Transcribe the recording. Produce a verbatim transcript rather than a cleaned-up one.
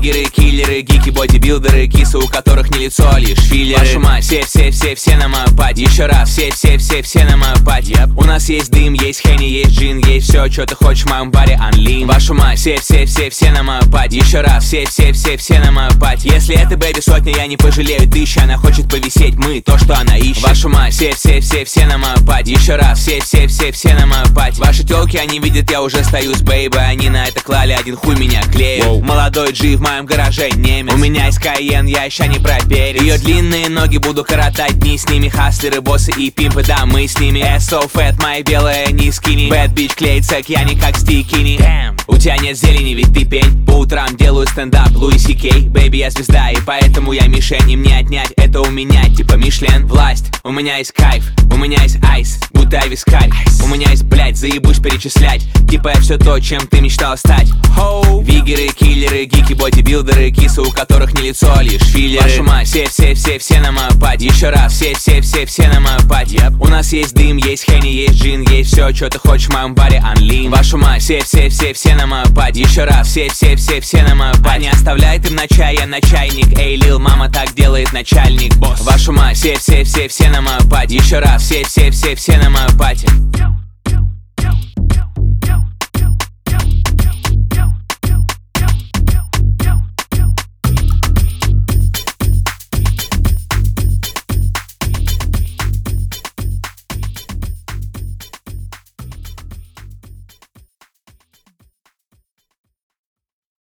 Вигеры, киллеры, гики, бодибилдеры, кисы, у которых не лицо, а лишь филлеры. Вашу мать, все-все-все-все на мою пати. Еще раз, все-все-все-все на мою пати. yep. У нас есть дым, есть хенни, есть джин, есть все, что ты хочешь в моем баре, анлим. Вашу мать, все-все-все-все на мою пати. Еще раз, все-все-все-все на мою пати. Если это бэби сотня, я не пожалею тысячи. Она хочет повисеть, мы то, что она ищет. Вашу мать, все-все-все-все на мою пати. Еще раз, все-все-все-все на мою пати. Ваши тёлки, они видят, я уже стою с бейбой. Они на это клали, один хуй меня клеит. Wow. Молодой Джи в моем гараже немец. У меня есть Кайен, я еще не проверил. Ее длинные ноги буду коротать дни с ними. Хаслеры, боссы и пимпы, да, мы с ними. Ass so fat, моя белая не скини. Bad bitch клеит сэк, я не как стикини. Damn. У тебя нет зелени, ведь ты пень. По утрам делаю стендап, Луи Си Кей. Бэйби, я звезда, и поэтому я мишень. И мне отнять это у меня, типа Мишлен. Власть, у меня есть кайф, у меня есть айс, будто вискарь. У меня есть, блять, заебусь перечислять. Типа я все то, чем ты мечтал стать. Хоу. Вигеры, киллеры, гики, бодибилдеры, кисы, у которых не лицо, а лишь филлеры. Вашу мать, все-все-все-все на мою пати. Еще раз, все-все-все-все на мою пати. yep. У нас есть дым, есть хенни, есть джин, есть все, что ты хочешь в моем баре, анлим. Вашу мать, все-все-все-все на мою пати. Еще раз, все-все-все-все на мою пати. Не оставляй ты на чай, я на чайник. Эй, лил, мама так делает начальник. Босс. Вашу мать, все-все-все-все на мою пати. Еще раз, все-все-все-все на мою пати.